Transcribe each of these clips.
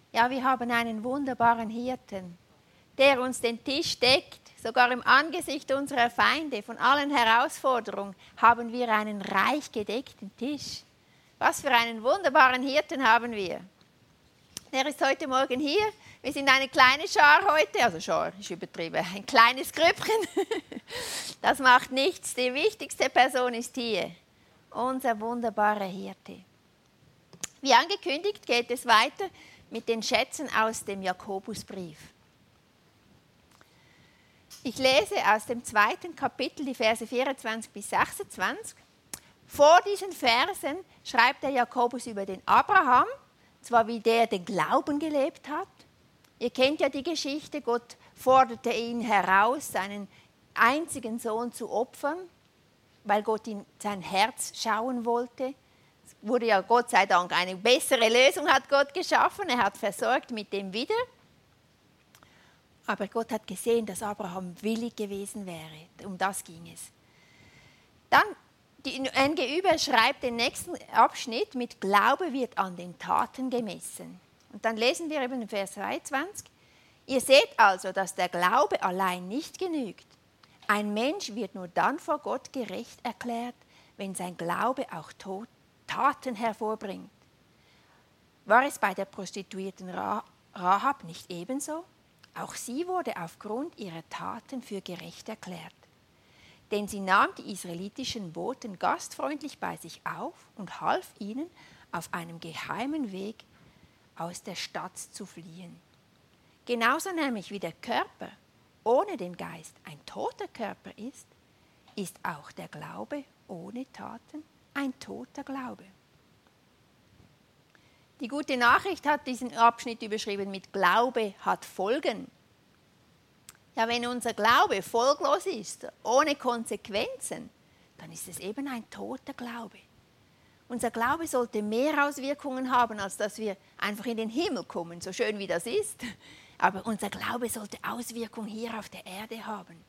Ja, wir haben einen wunderbaren Hirten, der uns den Tisch deckt. Sogar im Angesicht unserer Feinde, von allen Herausforderungen, haben wir einen reich gedeckten Tisch. Was für einen wunderbaren Hirten haben wir. Er ist heute Morgen hier. Wir sind eine kleine Schar heute, also Schar ist übertrieben, ein kleines Grüppchen. Das macht nichts. Die wichtigste Person ist hier, unser wunderbarer Hirte. Wie angekündigt geht es weiter mit den Schätzen aus dem Jakobusbrief. Ich lese aus dem 2. Kapitel die Verse 24 bis 26. Vor diesen Versen schreibt der Jakobus über den Abraham, zwar wie der den Glauben gelebt hat. Ihr kennt ja die Geschichte, Gott forderte ihn heraus, seinen einzigen Sohn zu opfern, weil Gott in sein Herz schauen wollte. Es wurde ja Gott sei Dank eine bessere Lösung, hat Gott geschaffen, er hat versorgt mit dem wieder. Aber Gott hat gesehen, dass Abraham willig gewesen wäre, um das ging es. Dann die NG schreibt den nächsten Abschnitt mit Glaube wird an den Taten gemessen. Und dann lesen wir eben in Vers 22. Ihr seht also, dass der Glaube allein nicht genügt. Ein Mensch wird nur dann vor Gott gerecht erklärt, wenn sein Glaube auch Taten hervorbringt. War es bei der Prostituierten Rahab nicht ebenso? Auch sie wurde aufgrund ihrer Taten für gerecht erklärt. Denn sie nahm die israelitischen Boten gastfreundlich bei sich auf und half ihnen, auf einem geheimen Weg aus der Stadt zu fliehen. Genauso nämlich wie der Körper ohne den Geist ein toter Körper ist auch der Glaube ohne Taten ein toter Glaube. Die gute Nachricht hat diesen Abschnitt überschrieben mit Glaube hat Folgen. Ja, wenn unser Glaube folglos ist, ohne Konsequenzen, dann ist es eben ein toter Glaube. Unser Glaube sollte mehr Auswirkungen haben, als dass wir einfach in den Himmel kommen, so schön wie das ist. Aber unser Glaube sollte Auswirkungen hier auf der Erde haben.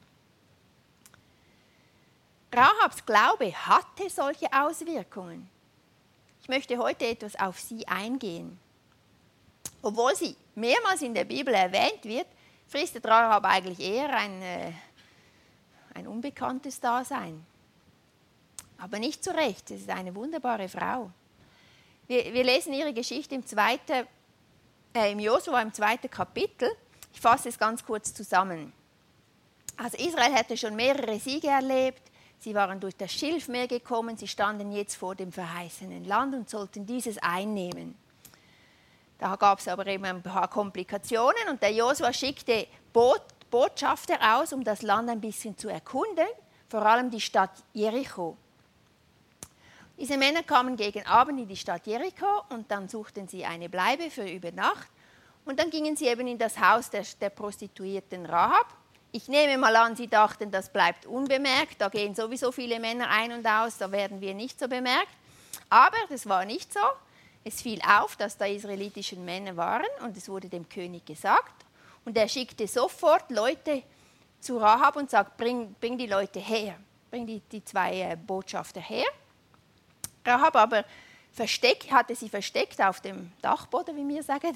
Rahabs Glaube hatte solche Auswirkungen. Ich möchte heute etwas auf sie eingehen. Obwohl sie mehrmals in der Bibel erwähnt wird, fristet Rahab eigentlich eher ein unbekanntes Dasein. Aber nicht zu Recht, sie ist eine wunderbare Frau. Wir lesen ihre Geschichte im Josua im 2. Kapitel. Ich fasse es ganz kurz zusammen. Also Israel hatte schon mehrere Siege erlebt. Sie waren durch das Schilfmeer gekommen. Sie standen jetzt vor dem verheißenen Land und sollten dieses einnehmen. Da gab es aber eben ein paar Komplikationen und der Josua schickte Botschafter aus, um das Land ein bisschen zu erkunden, vor allem die Stadt Jericho. Diese Männer kamen gegen Abend in die Stadt Jericho und dann suchten sie eine Bleibe für über Nacht und dann gingen sie eben in das Haus der Prostituierten Rahab. Ich nehme mal an, sie dachten, das bleibt unbemerkt, da gehen sowieso viele Männer ein und aus, da werden wir nicht so bemerkt. Aber das war nicht so. Es fiel auf, dass da israelitische Männer waren und es wurde dem König gesagt. Und er schickte sofort Leute zu Rahab und sagte, bring die Leute her, bring die zwei Botschafter her. Rahab aber hatte sie versteckt auf dem Dachboden, wie wir sagen,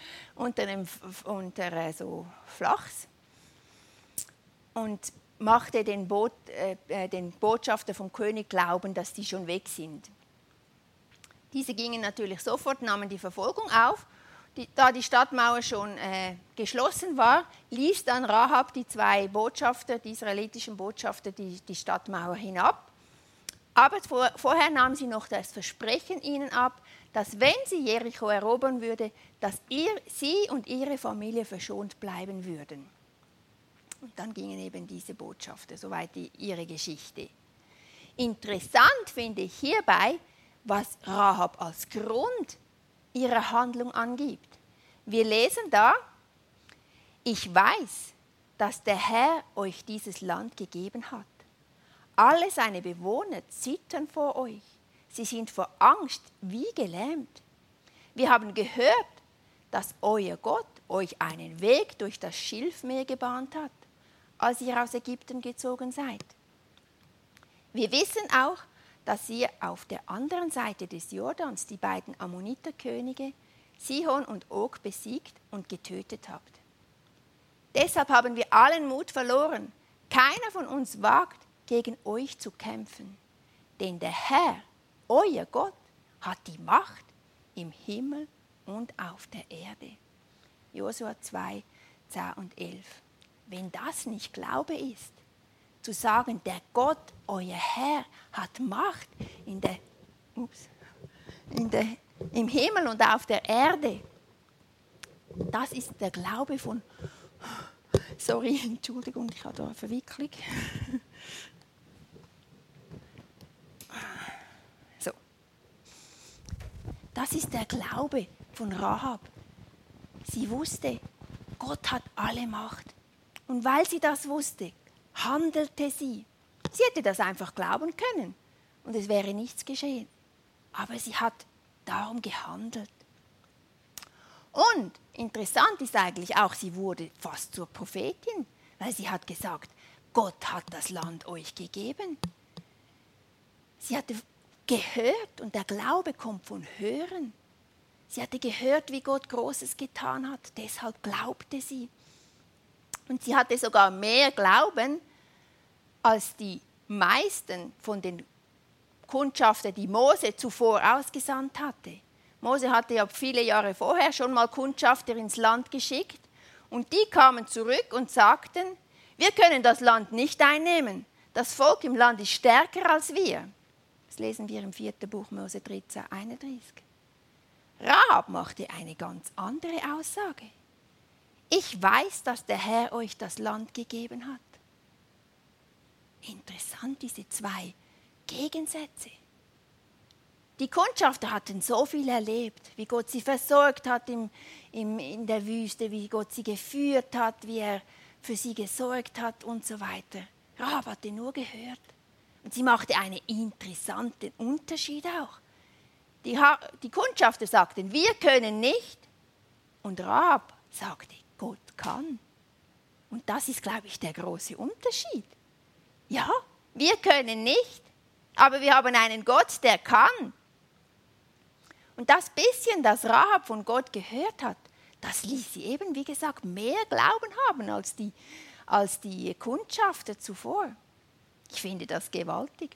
unter so Flachs und machte den Botschafter vom König glauben, dass die schon weg sind. Diese gingen natürlich sofort, nahmen die Verfolgung auf. Da die Stadtmauer schon geschlossen war, ließ dann Rahab die zwei Botschafter, die israelitischen Botschafter, die Stadtmauer hinab. Aber vorher nahm sie noch das Versprechen ihnen ab, dass wenn sie Jericho erobern würde, dass sie und ihre Familie verschont bleiben würden. Und dann gingen eben diese Botschafter, soweit ihre Geschichte. Interessant finde ich hierbei, was Rahab als Grund ihrer Handlung angibt. Wir lesen da, ich weiß, dass der Herr euch dieses Land gegeben hat. Alle seine Bewohner zittern vor euch. Sie sind vor Angst wie gelähmt. Wir haben gehört, dass euer Gott euch einen Weg durch das Schilfmeer gebahnt hat, als ihr aus Ägypten gezogen seid. Wir wissen auch, dass ihr auf der anderen Seite des Jordans die beiden Ammoniterkönige, Sihon und Og besiegt und getötet habt. Deshalb haben wir allen Mut verloren. Keiner von uns wagt, gegen euch zu kämpfen. Denn der Herr, euer Gott, hat die Macht im Himmel und auf der Erde. Josua 2, 10 und 11. Wenn das nicht Glaube ist, zu sagen, der Gott, euer Herr, hat Macht im Himmel und auf der Erde, das ist der Glaube von... Sorry, Entschuldigung, ich habe da eine Verwicklung. So. Das ist der Glaube von Rahab. Sie wusste, Gott hat alle Macht. Und weil sie das wusste, handelte sie. Sie hätte das einfach glauben können und es wäre nichts geschehen. Aber sie hat darum gehandelt. Und interessant ist eigentlich auch, sie wurde fast zur Prophetin, weil sie hat gesagt, Gott hat das Land euch gegeben. Sie hatte gehört und der Glaube kommt von Hören. Sie hatte gehört, wie Gott Großes getan hat, deshalb glaubte sie. Und sie hatte sogar mehr Glauben als die meisten von den Kundschaftern, die Mose zuvor ausgesandt hatte. Mose hatte ja viele Jahre vorher schon mal Kundschafter ins Land geschickt und die kamen zurück und sagten, wir können das Land nicht einnehmen. Das Volk im Land ist stärker als wir. Das lesen wir im 4. Buch Mose 13, 31. Rahab machte eine ganz andere Aussage. Ich weiß, dass der Herr euch das Land gegeben hat. Interessant, diese zwei Gegensätze. Die Kundschafter hatten so viel erlebt, wie Gott sie versorgt hat in der Wüste, wie Gott sie geführt hat, wie er für sie gesorgt hat und so weiter. Rahab hatte nur gehört. Und sie machte einen interessanten Unterschied auch. Die Kundschafter sagten, wir können nicht. Und Rahab sagte, Gott kann. Und das ist, glaube ich, der große Unterschied. Ja, wir können nicht, aber wir haben einen Gott, der kann. Und das bisschen, das Rahab von Gott gehört hat, das ließ sie eben, wie gesagt, mehr Glauben haben als die Kundschafter zuvor. Ich finde das gewaltig.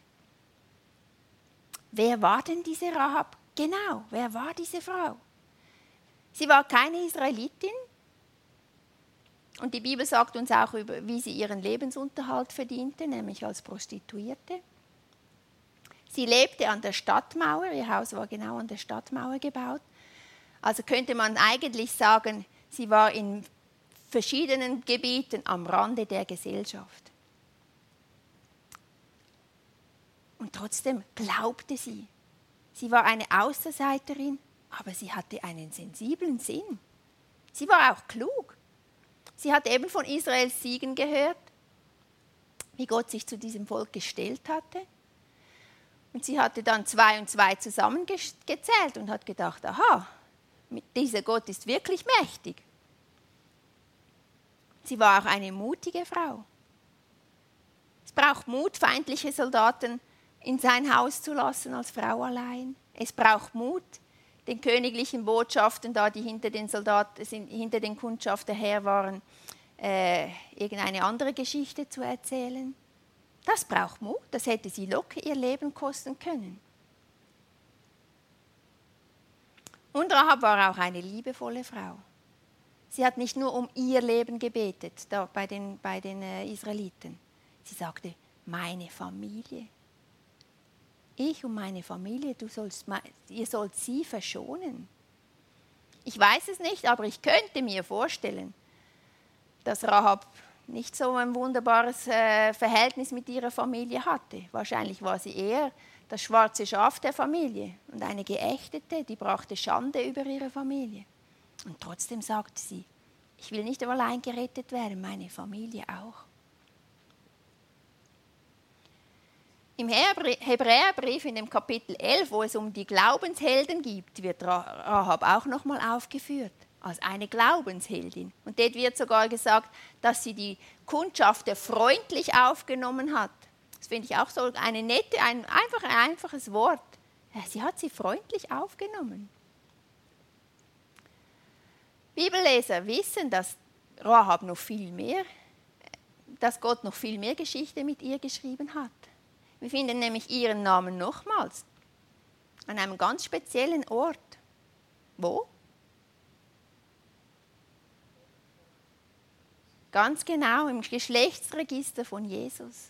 Wer war denn diese Rahab? Genau, wer war diese Frau? Sie war keine Israelitin. Und die Bibel sagt uns auch, wie sie ihren Lebensunterhalt verdiente, nämlich als Prostituierte. Sie lebte an der Stadtmauer, ihr Haus war genau an der Stadtmauer gebaut. Also könnte man eigentlich sagen, sie war in verschiedenen Gebieten am Rande der Gesellschaft. Und trotzdem glaubte sie. Sie war eine Außenseiterin, aber sie hatte einen sensiblen Sinn. Sie war auch klug. Sie hat eben von Israels Siegen gehört, wie Gott sich zu diesem Volk gestellt hatte. Und sie hatte dann 2 und 2 zusammengezählt und hat gedacht, aha, dieser Gott ist wirklich mächtig. Sie war auch eine mutige Frau. Es braucht Mut, feindliche Soldaten in sein Haus zu lassen als Frau allein. Es braucht Mut, den königlichen Botschaften, da die hinter den Soldaten, hinter den Kundschafter her waren, irgendeine andere Geschichte zu erzählen. Das braucht Mut, das hätte sie locker ihr Leben kosten können. Und Rahab war auch eine liebevolle Frau. Sie hat nicht nur um ihr Leben gebetet, da bei den Israeliten. Sie sagte, meine Familie. Ich und meine Familie, ihr sollt sie verschonen. Ich weiß es nicht, aber ich könnte mir vorstellen, dass Rahab nicht so ein wunderbares Verhältnis mit ihrer Familie hatte. Wahrscheinlich war sie eher das schwarze Schaf der Familie und eine Geächtete, die brachte Schande über ihre Familie. Und trotzdem sagte sie, ich will nicht allein gerettet werden, meine Familie auch. Im Hebräerbrief in dem Kapitel 11, wo es um die Glaubenshelden geht, wird Rahab auch nochmal aufgeführt als eine Glaubensheldin. Und dort wird sogar gesagt, dass sie die Kundschafter freundlich aufgenommen hat. Das finde ich auch so eine nette, ein einfaches Wort. Sie hat sie freundlich aufgenommen. Bibelleser wissen, dass Rahab noch viel mehr, dass Gott noch viel mehr Geschichte mit ihr geschrieben hat. Wir finden nämlich ihren Namen nochmals an einem ganz speziellen Ort. Wo? Ganz genau, im Geschlechtsregister von Jesus.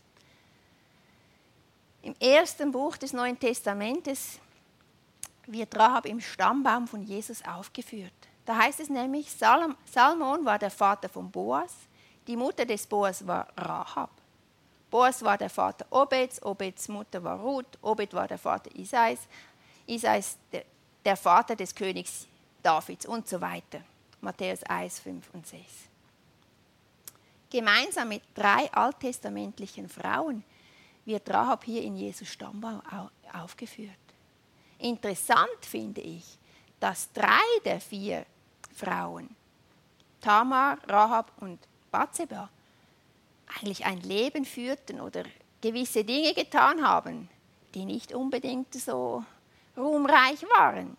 Im ersten Buch des Neuen Testamentes wird Rahab im Stammbaum von Jesus aufgeführt. Da heißt es nämlich, Salmon war der Vater von Boas, die Mutter des Boas war Rahab. Boas war der Vater Obeds, Obeds Mutter war Ruth, Obed war der Vater Isais, Isais der Vater des Königs Davids und so weiter. Matthäus 1, 5 und 6. Gemeinsam mit 3 alttestamentlichen Frauen wird Rahab hier in Jesus Stammbaum aufgeführt. Interessant finde ich, dass 3 der 4 Frauen, Tamar, Rahab und Bathseba, eigentlich ein Leben führten oder gewisse Dinge getan haben, die nicht unbedingt so ruhmreich waren.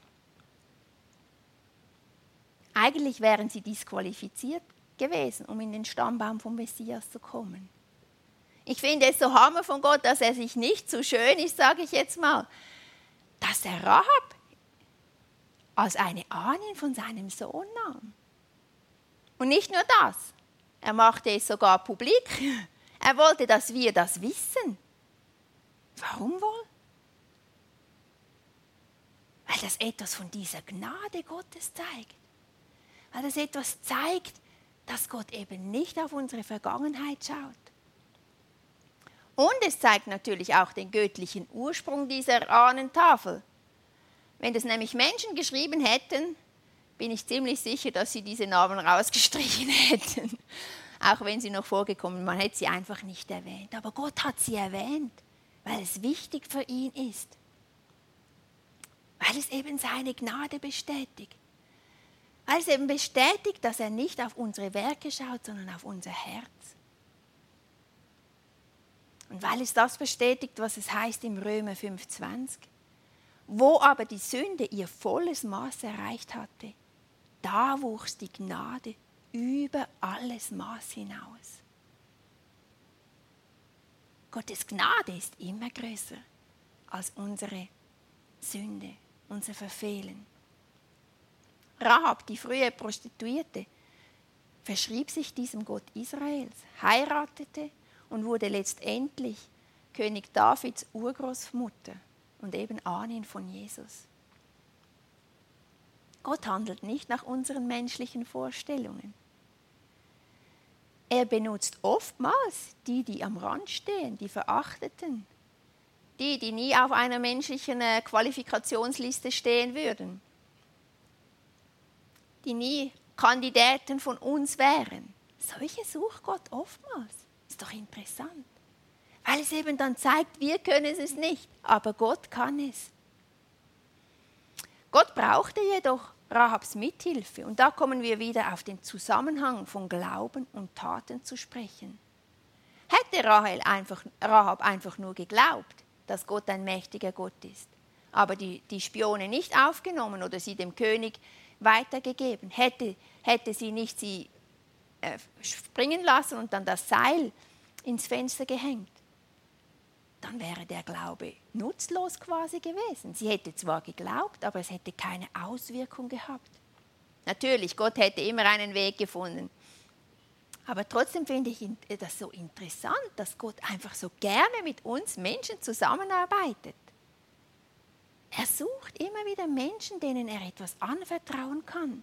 Eigentlich wären sie disqualifiziert gewesen, um in den Stammbaum vom Messias zu kommen. Ich finde es so Hammer von Gott, dass er sich nicht so schön ist, sage ich jetzt mal, dass er Rahab als eine Ahnin von seinem Sohn nahm. Und nicht nur das, er machte es sogar publik. Er wollte, dass wir das wissen. Warum wohl? Weil das etwas von dieser Gnade Gottes zeigt. Weil das etwas zeigt, dass Gott eben nicht auf unsere Vergangenheit schaut. Und es zeigt natürlich auch den göttlichen Ursprung dieser Ahnentafel. Wenn das nämlich Menschen geschrieben hätten, bin ich ziemlich sicher, dass sie diese Namen rausgestrichen hätten. Auch wenn sie noch vorgekommen, man hätte sie einfach nicht erwähnt. Aber Gott hat sie erwähnt, weil es wichtig für ihn ist. Weil es eben seine Gnade bestätigt. Weil es eben bestätigt, dass er nicht auf unsere Werke schaut, sondern auf unser Herz. Und weil es das bestätigt, was es heißt im Römer 5,20, wo aber die Sünde ihr volles Maß erreicht hatte, da wuchs die Gnade über alles Maß hinaus. Gottes Gnade ist immer größer als unsere Sünde, unser Verfehlen. Rahab, die frühe Prostituierte, verschrieb sich diesem Gott Israels, heiratete und wurde letztendlich König Davids Urgroßmutter und eben Ahnin von Jesus. Gott handelt nicht nach unseren menschlichen Vorstellungen. Er benutzt oftmals die am Rand stehen, die Verachteten, die nie auf einer menschlichen Qualifikationsliste stehen würden, die nie Kandidaten von uns wären. Solche sucht Gott oftmals. Ist doch interessant. Weil es eben dann zeigt, wir können es nicht, aber Gott kann es. Gott brauchte jedoch Rahabs Mithilfe und da kommen wir wieder auf den Zusammenhang von Glauben und Taten zu sprechen. Hätte Rahab einfach nur geglaubt, dass Gott ein mächtiger Gott ist, aber die Spione nicht aufgenommen oder sie dem König weitergegeben, hätte sie nicht springen lassen und dann das Seil ins Fenster gehängt, dann wäre der Glaube nutzlos quasi gewesen. Sie hätte zwar geglaubt, aber es hätte keine Auswirkung gehabt. Natürlich, Gott hätte immer einen Weg gefunden. Aber trotzdem finde ich das so interessant, dass Gott einfach so gerne mit uns Menschen zusammenarbeitet. Er sucht immer wieder Menschen, denen er etwas anvertrauen kann.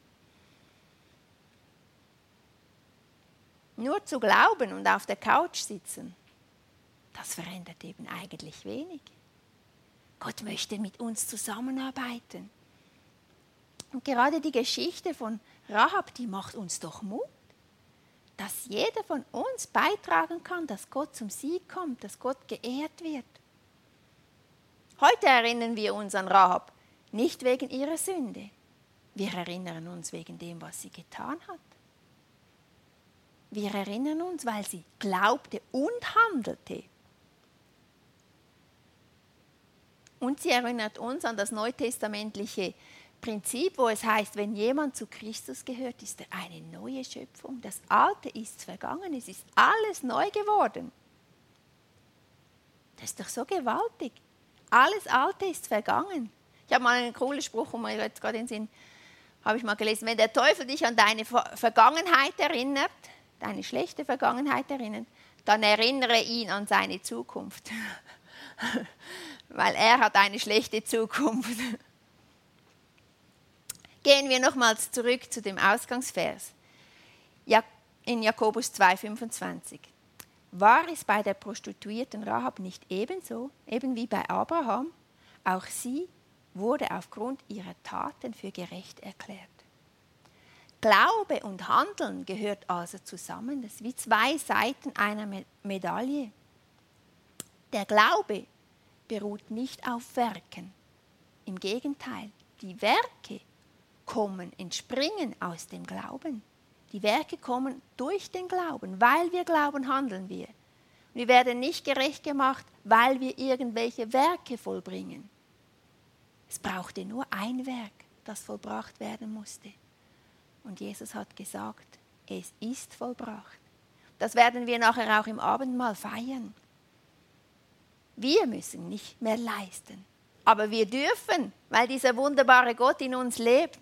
Nur zu glauben und auf der Couch sitzen, das verändert eben eigentlich wenig. Gott möchte mit uns zusammenarbeiten. Und gerade die Geschichte von Rahab, die macht uns doch Mut, dass jeder von uns beitragen kann, dass Gott zum Sieg kommt, dass Gott geehrt wird. Heute erinnern wir uns an Rahab nicht wegen ihrer Sünde. Wir erinnern uns wegen dem, was sie getan hat. Wir erinnern uns, weil sie glaubte und handelte. Und sie erinnert uns an das neutestamentliche Prinzip, wo es heißt, wenn jemand zu Christus gehört, ist er eine neue Schöpfung. Das Alte ist vergangen, es ist alles neu geworden. Das ist doch so gewaltig. Alles Alte ist vergangen. Ich habe mal einen coolen Spruch, mir jetzt gerade in den Sinn, habe ich mal gelesen, wenn der Teufel dich an deine Vergangenheit erinnert, deine schlechte Vergangenheit erinnert, dann erinnere ihn an seine Zukunft. Weil er hat eine schlechte Zukunft. Gehen wir nochmals zurück zu dem Ausgangsvers. In Jakobus 2,25. War es bei der Prostituierten Rahab nicht ebenso, eben wie bei Abraham? Auch sie wurde aufgrund ihrer Taten für gerecht erklärt. Glaube und Handeln gehört also zusammen. Das ist wie zwei Seiten einer Medaille. Der Glaube beruht nicht auf Werken. Im Gegenteil, die Werke entspringen aus dem Glauben. Die Werke kommen durch den Glauben. Weil wir glauben, handeln wir. Wir werden nicht gerecht gemacht, weil wir irgendwelche Werke vollbringen. Es brauchte nur ein Werk, das vollbracht werden musste. Und Jesus hat gesagt, es ist vollbracht. Das werden wir nachher auch im Abendmahl feiern. Wir müssen nicht mehr leisten, aber wir dürfen, weil dieser wunderbare Gott in uns lebt.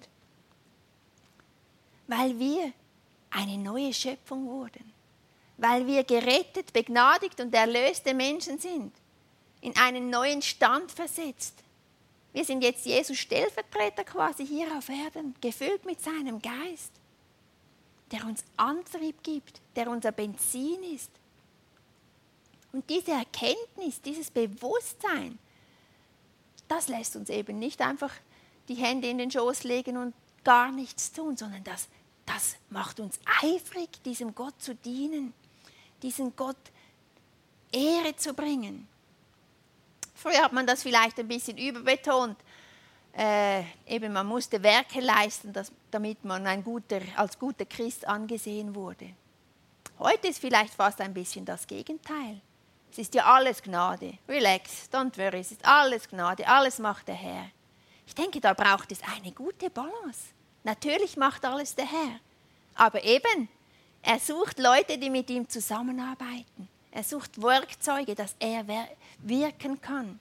Weil wir eine neue Schöpfung wurden. Weil wir gerettet, begnadigt und erlöste Menschen sind. In einen neuen Stand versetzt. Wir sind jetzt Jesus Stellvertreter quasi hier auf Erden, gefüllt mit seinem Geist, der uns Antrieb gibt, der unser Benzin ist. Und diese Erkenntnis, dieses Bewusstsein, das lässt uns eben nicht einfach die Hände in den Schoß legen und gar nichts tun, sondern das macht uns eifrig, diesem Gott zu dienen, diesem Gott Ehre zu bringen. Früher hat man das vielleicht ein bisschen überbetont. Eben man musste Werke leisten, damit man als guter Christ angesehen wurde. Heute ist vielleicht fast ein bisschen das Gegenteil. Es ist ja alles Gnade. Relax, don't worry, es ist alles Gnade, alles macht der Herr. Ich denke, da braucht es eine gute Balance. Natürlich macht alles der Herr. Aber eben, er sucht Leute, die mit ihm zusammenarbeiten. Er sucht Werkzeuge, dass er wirken kann.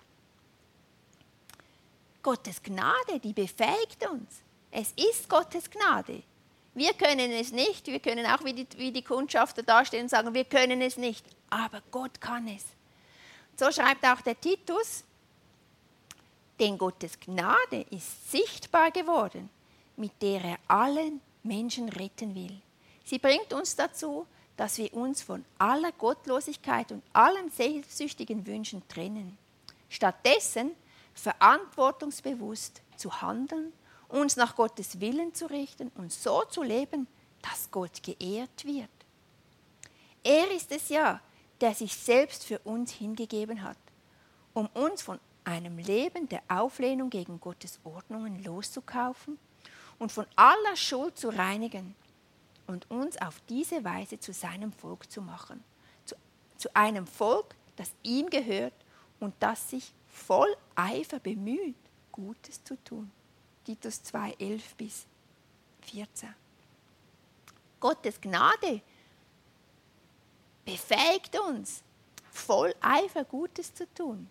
Gottes Gnade, die befähigt uns. Es ist Gottes Gnade. Wir können es nicht. Wir können auch wie die Kundschafter dastehen und sagen, wir können es nicht. Aber Gott kann es. So schreibt auch der Titus, denn Gottes Gnade ist sichtbar geworden, mit der er allen Menschen retten will. Sie bringt uns dazu, dass wir uns von aller Gottlosigkeit und allen selbstsüchtigen Wünschen trennen. Stattdessen verantwortungsbewusst zu handeln, uns nach Gottes Willen zu richten und so zu leben, dass Gott geehrt wird. Er ist es ja, der sich selbst für uns hingegeben hat, um uns von einem Leben der Auflehnung gegen Gottes Ordnungen loszukaufen und von aller Schuld zu reinigen und uns auf diese Weise zu seinem Volk zu machen. Zu einem Volk, das ihm gehört und das sich voll Eifer bemüht, Gutes zu tun. Titus 2, 11-14. Gottes Gnade befähigt uns, voll Eifer Gutes zu tun.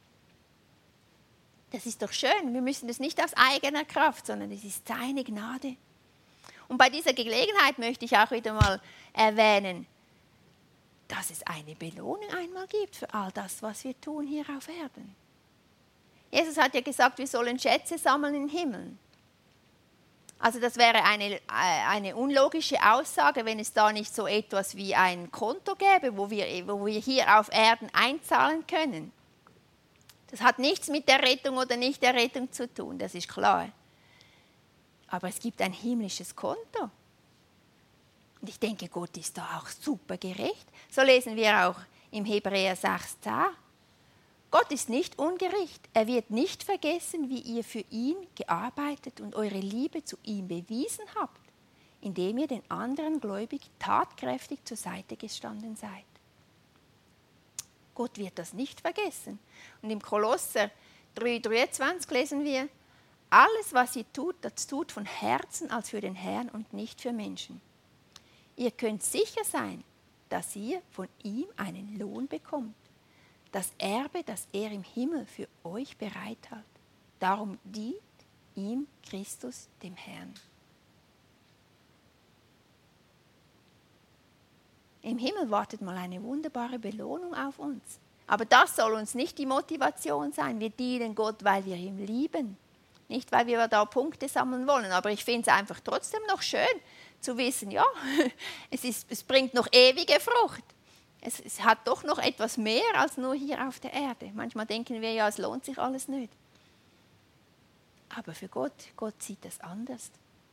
Das ist doch schön. Wir müssen das nicht aus eigener Kraft, sondern es ist seine Gnade. Und bei dieser Gelegenheit möchte ich auch wieder mal erwähnen, dass es eine Belohnung einmal gibt für all das, was wir tun hier auf Erden. Jesus hat ja gesagt, wir sollen Schätze sammeln im Himmel. Also das wäre eine unlogische Aussage, wenn es da nicht so etwas wie ein Konto gäbe, wo wir hier auf Erden einzahlen können. Das hat nichts mit der Rettung oder nicht der Rettung zu tun, das ist klar. Aber es gibt ein himmlisches Konto. Und ich denke, Gott ist da auch super gerecht. So lesen wir auch im Hebräer 6,10. Gott ist nicht ungerecht. Er wird nicht vergessen, wie ihr für ihn gearbeitet und eure Liebe zu ihm bewiesen habt, indem ihr den anderen gläubig tatkräftig zur Seite gestanden seid. Gott wird das nicht vergessen. Und im Kolosser 3,23 lesen wir, alles, was ihr tut, das tut von Herzen als für den Herrn und nicht für Menschen. Ihr könnt sicher sein, dass ihr von ihm einen Lohn bekommt. Das Erbe, das er im Himmel für euch bereit hat. Darum dient ihm Christus, dem Herrn. Im Himmel wartet mal eine wunderbare Belohnung auf uns. Aber das soll uns nicht die Motivation sein. Wir dienen Gott, weil wir ihn lieben. Nicht, weil wir da Punkte sammeln wollen. Aber ich finde es einfach trotzdem noch schön zu wissen, ja, es bringt noch ewige Frucht. Es hat doch noch etwas mehr als nur hier auf der Erde. Manchmal denken wir ja, es lohnt sich alles nicht. Aber für Gott sieht das anders.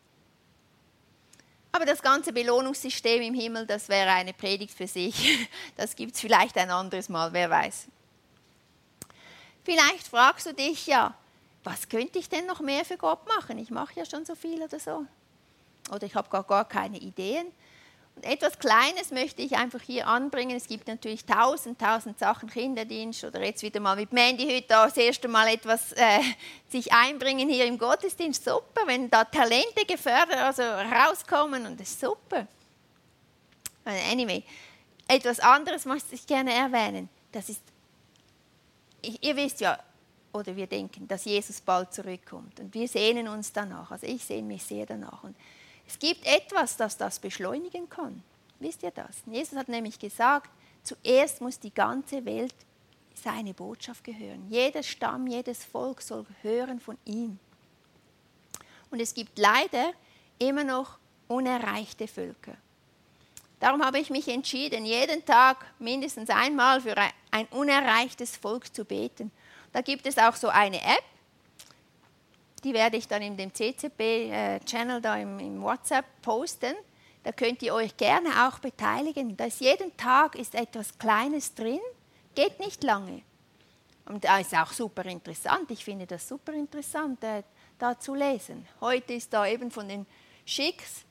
Aber das ganze Belohnungssystem im Himmel, das wäre eine Predigt für sich. Das gibt es vielleicht ein anderes Mal, wer weiß. Vielleicht fragst du dich ja, was könnte ich denn noch mehr für Gott machen? Ich mache ja schon so viel oder so. Oder ich habe gar keine Ideen. Und etwas Kleines möchte ich einfach hier anbringen. Es gibt natürlich tausend Sachen, Kinderdienst oder jetzt wieder mal mit Mandy heute das erste Mal etwas sich einbringen hier im Gottesdienst. Super, wenn da Talente gefördert, also rauskommen und das ist super. Anyway, etwas anderes möchte ich gerne erwähnen. Das ist, ihr wisst ja, oder wir denken, dass Jesus bald zurückkommt und wir sehnen uns danach. Also ich sehne mich sehr danach. Und es gibt etwas, das beschleunigen kann. Wisst ihr das? Jesus hat nämlich gesagt, zuerst muss die ganze Welt seine Botschaft gehören. Jeder Stamm, jedes Volk soll hören von ihm. Und es gibt leider immer noch unerreichte Völker. Darum habe ich mich entschieden, jeden Tag mindestens einmal für ein unerreichtes Volk zu beten. Da gibt es auch so eine App. Die werde ich dann in dem CCB-Channel da im WhatsApp posten. Da könnt ihr euch gerne auch beteiligen. Da ist jeden Tag etwas Kleines drin, geht nicht lange. Und da ist auch super interessant. Ich finde das super interessant, da zu lesen. Heute ist da eben von den Schicks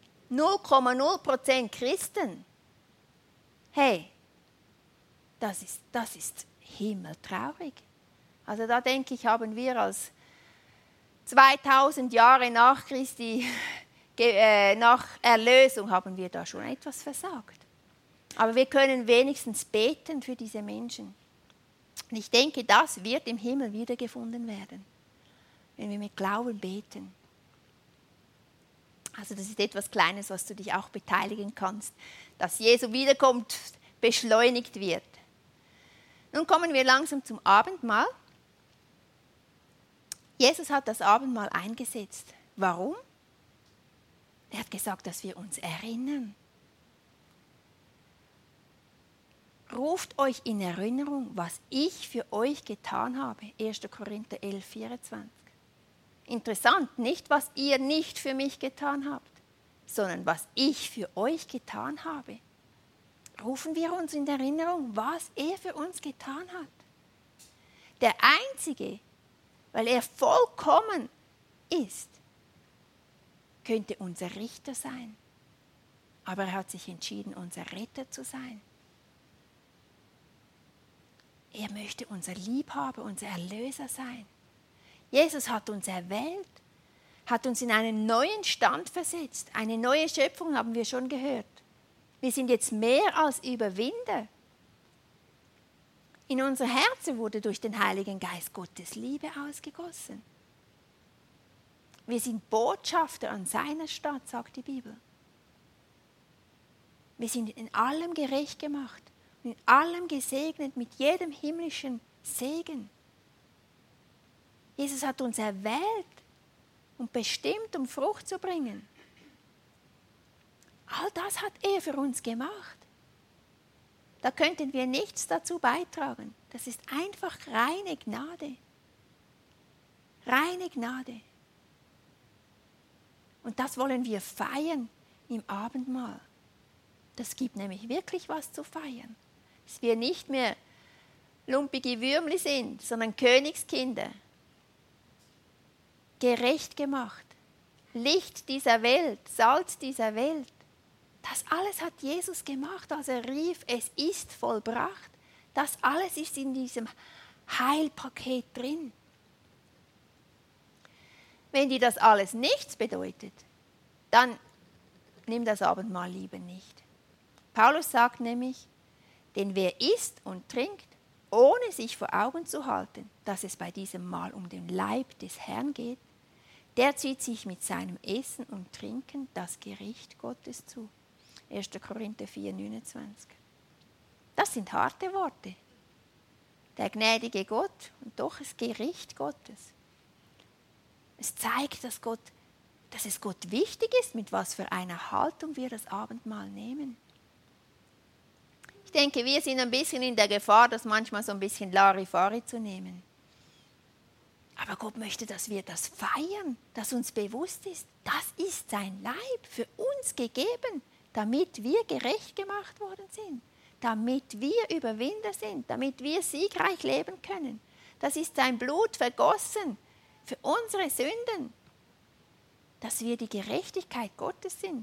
0,0% Christen. Hey, das ist himmeltraurig. Also da denke ich, haben wir als 2000 Jahre nach Christi, nach Erlösung, haben wir da schon etwas versagt. Aber wir können wenigstens beten für diese Menschen. Und ich denke, das wird im Himmel wiedergefunden werden, wenn wir mit Glauben beten. Also das ist etwas Kleines, was du dich auch beteiligen kannst, dass Jesu wiederkommt, beschleunigt wird. Nun kommen wir langsam zum Abendmahl. Jesus hat das Abendmahl eingesetzt. Warum? Er hat gesagt, dass wir uns erinnern. Ruft euch in Erinnerung, was ich für euch getan habe. 1. Korinther 11, 24. Interessant, nicht was ihr nicht für mich getan habt, sondern was ich für euch getan habe. Rufen wir uns in Erinnerung, was er für uns getan hat. Der Einzige, weil er vollkommen ist, könnte unser Richter sein. Aber er hat sich entschieden, unser Retter zu sein. Er möchte unser Liebhaber, unser Erlöser sein. Jesus hat uns erwählt, hat uns in einen neuen Stand versetzt. Eine neue Schöpfung haben wir schon gehört. Wir sind jetzt mehr als Überwinder. In unser Herzen wurde durch den Heiligen Geist Gottes Liebe ausgegossen. Wir sind Botschafter an seiner Stadt, sagt die Bibel. Wir sind in allem gerecht gemacht, in allem gesegnet mit jedem himmlischen Segen. Jesus hat uns erwählt und bestimmt, um Frucht zu bringen. All das hat er für uns gemacht. Da könnten wir nichts dazu beitragen. Das ist einfach reine Gnade. Reine Gnade. Und das wollen wir feiern im Abendmahl. Das gibt nämlich wirklich was zu feiern. Dass wir nicht mehr lumpige Würmli sind, sondern Königskinder. Gerecht gemacht. Licht dieser Welt, Salz dieser Welt. Das alles hat Jesus gemacht, als er rief, es ist vollbracht. Das alles ist in diesem Heilpaket drin. Wenn dir das alles nichts bedeutet, dann nimm das Abendmahl lieber nicht. Paulus sagt nämlich, denn wer isst und trinkt, ohne sich vor Augen zu halten, dass es bei diesem Mahl um den Leib des Herrn geht, der zieht sich mit seinem Essen und Trinken das Gericht Gottes zu. 1. Korinther 4, 29. Das sind harte Worte. Der gnädige Gott und doch das Gericht Gottes. Es zeigt, dass es Gott wichtig ist, mit was für einer Haltung wir das Abendmahl nehmen. Ich denke, wir sind ein bisschen in der Gefahr, das manchmal so ein bisschen Larifari zu nehmen. Aber Gott möchte, dass wir das feiern, dass uns bewusst ist, das ist sein Leib für uns gegeben, damit wir gerecht gemacht worden sind, damit wir Überwinder sind, damit wir siegreich leben können. Das ist sein Blut vergossen für unsere Sünden, dass wir die Gerechtigkeit Gottes sind.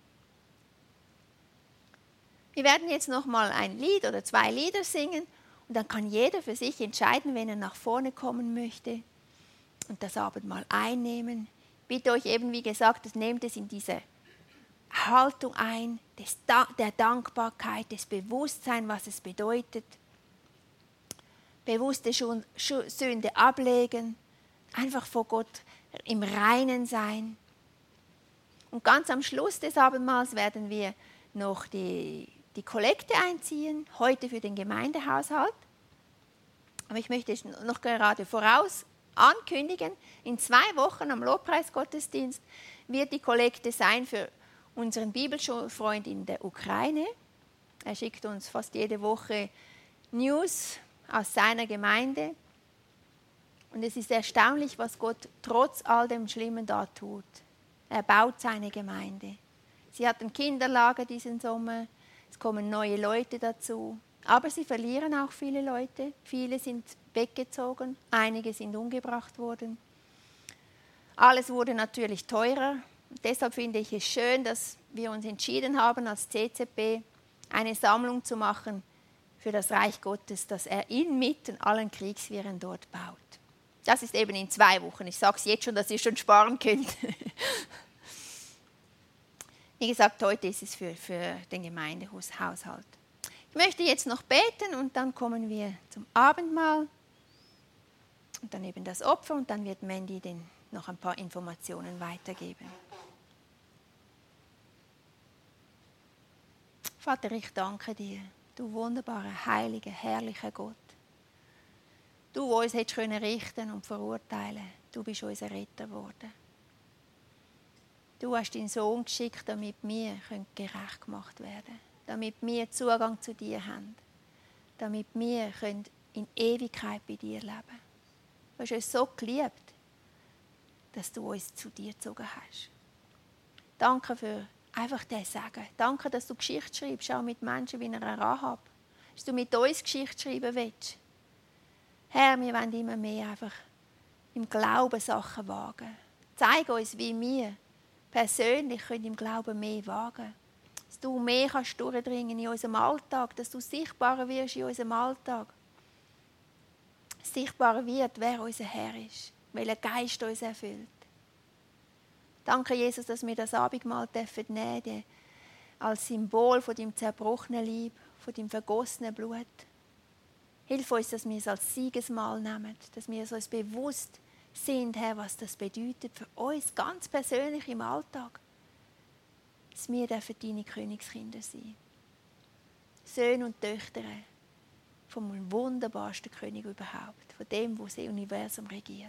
Wir werden jetzt noch mal ein Lied oder 2 Lieder singen und dann kann jeder für sich entscheiden, wenn er nach vorne kommen möchte und das Abendmahl einnehmen. Ich bitte euch eben, wie gesagt, nehmt es in diese Haltung ein, der Dankbarkeit, des Bewusstseins, was es bedeutet. Bewusste Sünde ablegen, einfach vor Gott im Reinen sein. Und ganz am Schluss des Abendmahls werden wir noch die Kollekte einziehen, heute für den Gemeindehaushalt. Aber ich möchte es noch gerade voraus ankündigen, in 2 Wochen am Lobpreisgottesdienst wird die Kollekte sein für unseren Bibelschulfreund in der Ukraine. Er schickt uns fast jede Woche News aus seiner Gemeinde. Und es ist erstaunlich, was Gott trotz all dem Schlimmen da tut. Er baut seine Gemeinde. Sie hatten Kinderlager diesen Sommer, es kommen neue Leute dazu. Aber sie verlieren auch viele Leute. Viele sind weggezogen, einige sind umgebracht worden. Alles wurde natürlich teurer. Deshalb finde ich es schön, dass wir uns entschieden haben, als CCP eine Sammlung zu machen für das Reich Gottes, das er inmitten allen Kriegswirren dort baut. Das ist eben in 2 Wochen. Ich sage es jetzt schon, dass ihr schon sparen könnt. Wie gesagt, heute ist es für den Gemeindehaushalt. Ich möchte jetzt noch beten und dann kommen wir zum Abendmahl und dann eben das Opfer und dann wird Mandy noch ein paar Informationen weitergeben. Vater, ich danke dir, du wunderbarer, heiliger, herrlicher Gott. Du, wo uns hättest richten und verurteilen, du bist unser Retter geworden. Du hast deinen Sohn geschickt, damit wir gerecht gemacht werden können, damit wir Zugang zu dir haben, damit wir in Ewigkeit bei dir leben können. Du hast uns so geliebt, dass du uns zu dir gezogen hast. Danke für einfach den Segen. Danke, dass du Geschichte schreibst, auch mit Menschen wie einer Rahab. Dass du mit uns Geschichte schreiben willst. Herr, wir wollen immer mehr einfach im Glauben Sachen wagen. Zeig uns, wie wir persönlich im Glauben mehr wagen. Dass du mehr kannst durchdringen in unserem Alltag, dass du sichtbarer wirst in unserem Alltag. Sichtbarer wird, wer unser Herr ist, welcher Geist uns erfüllt. Danke, Jesus, dass wir das Abendmahl nehmen dürfen, als Symbol von deinem zerbrochenen Leib, von deinem vergossenen Blut. Hilf uns, dass wir es als Siegesmahl nehmen, dass wir uns bewusst sind, Herr, was das bedeutet für uns ganz persönlich im Alltag. Dass wir deine Königskinder sein. Söhne und Töchter vom wunderbarsten König überhaupt, von dem, wo das Universum regiert.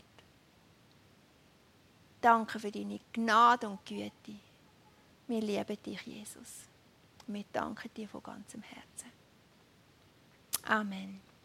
Danke für deine Gnade und Güte. Wir lieben dich, Jesus. Wir danken dir von ganzem Herzen. Amen.